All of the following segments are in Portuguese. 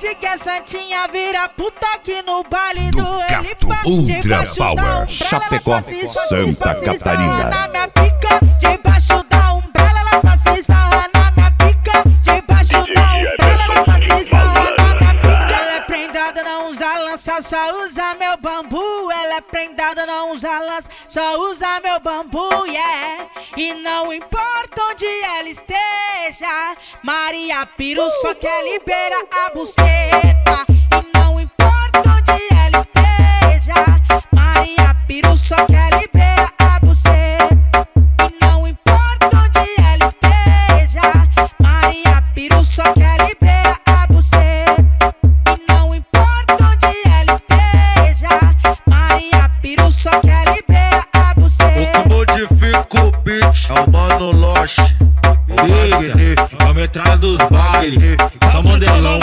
pode que a santinha vira puta aqui no baile do Ducato Ultra Power, Chapecó, Santa Catarina. Na minha pica, debaixo da umbrella, ela passa e sarra na minha pica. Debaixo da umbrella, ela passa e sarra na minha pica. Ela é prendada, não usa lança, só usa meu bambu. Ela é prendada, não usa lança, só usa meu bambu, yeah. E não importa onde ela esteja, Maria Piru só quer liberar a buceta. E não importa onde ela esteja, Maria Piru só quer liberar a buceta. E não importa onde ela esteja, Maria Piru só quer liberar a buceta. E não importa onde ela esteja, Maria Piru só quer liberar a buceta. O que modifica o beat é o Mano Loche, o magnífico, a metralha dos bailes, só modelão.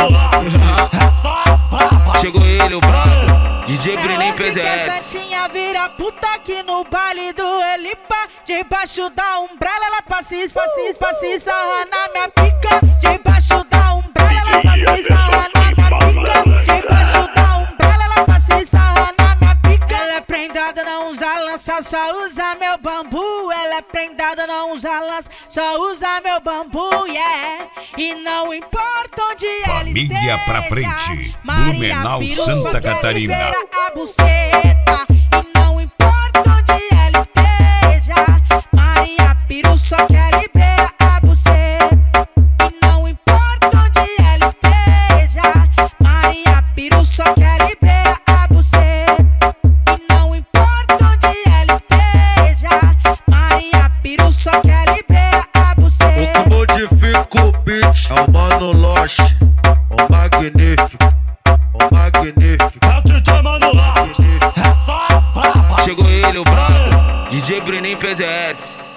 Chegou ele, o brabo, DJ Brenin PZS. A santinha vira puta aqui no baile do Elipa. Debaixo da umbrella ela passa e sarra na minha pica. Debaixo da umbrella ela passa e sarra na minha pica. Debaixo da umbrella ela passa e sarra na minha pica. Ela é prendada, não usa lança, só usa meu bambu. Ela é prendada, não usa lança, só usa meu bambu, yeah. E não importa onde ela esteja, Família pra frente, Maria Blumenau, Piru Santa só quer Catarina. liberar a buceta. E não importa onde ela esteja, Maria Piru só quer liberar a buceta. E não importa onde ela esteja, Maria Piru só quer liberar a buceta. E não importa onde ela esteja, Maria Piru só quer liberar a buceta. o que modifica o beat é o Mano Loche, o magnífico, o magnífico. Chegou ele, o brabo, DJ Brenin PZS.